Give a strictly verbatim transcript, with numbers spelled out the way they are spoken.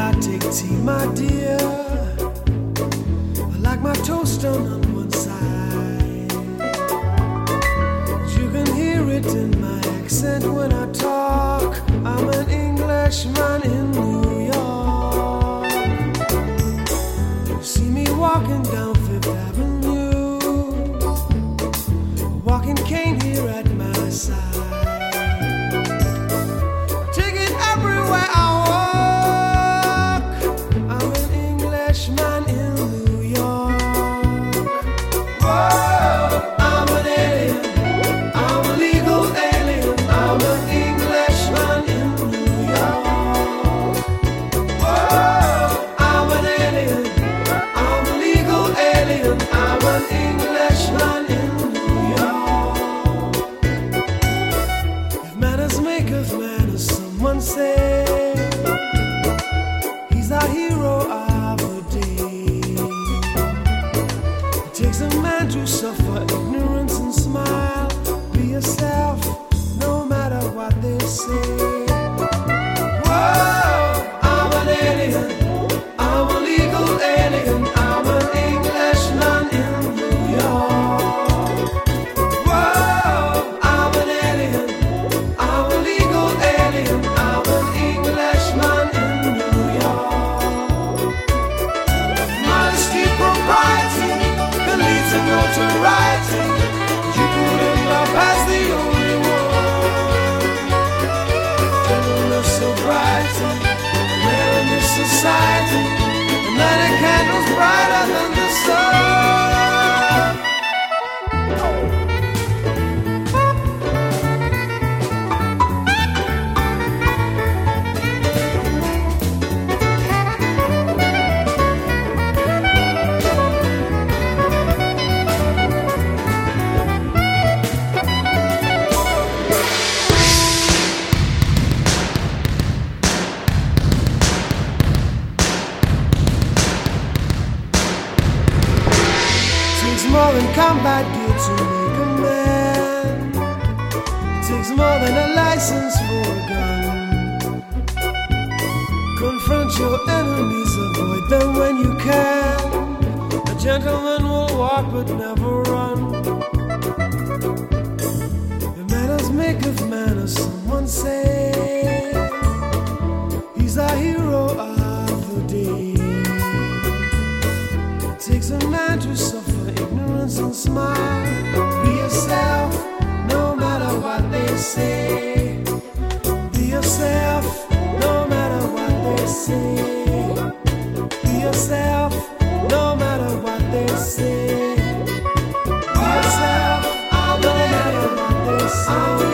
I take tea, my dear? I like my toast done on one side. You can hear it in my accent when I talk. I'm an Englishman in New York. You see me walking down Fifth Avenue, a walking cane here at my side. I take it everywhere I walk. I'm an Englishman in New York. Whoa, I'm an alien. I'm a legal alien. I'm an Englishman in New York. Whoa, I'm an alien. I'm a legal alien. I'm an Englishman in New York. If manners make of manners, someone say he's our hero of the day. It takes a man to suffer ignorance and smile. Be yourself, no matter what they say. Whoa, I'm an alien. I'm a legal alien. I'm an Englishman in New York. Whoa, I'm an alien. I'm a legal alien. I'm an Englishman in New York. Modesty, propriety, can lead to notoriety. You couldn't love as the only one. Gentleness, sobriety, rare in this society. And many candles brighter than the sun. Takes more than combat gear to make a man. Takes more than a license for a gun. Confront your enemies, avoid them when you can. A gentleman will walk but never run. The manners make of manners, someone say. He's our hero of the day. It takes a man to suffer ignorance and smile. Be yourself, no matter what they say. Be yourself, no matter what they say. Be yourself, no matter what they say. Be yourself, no matter what they say.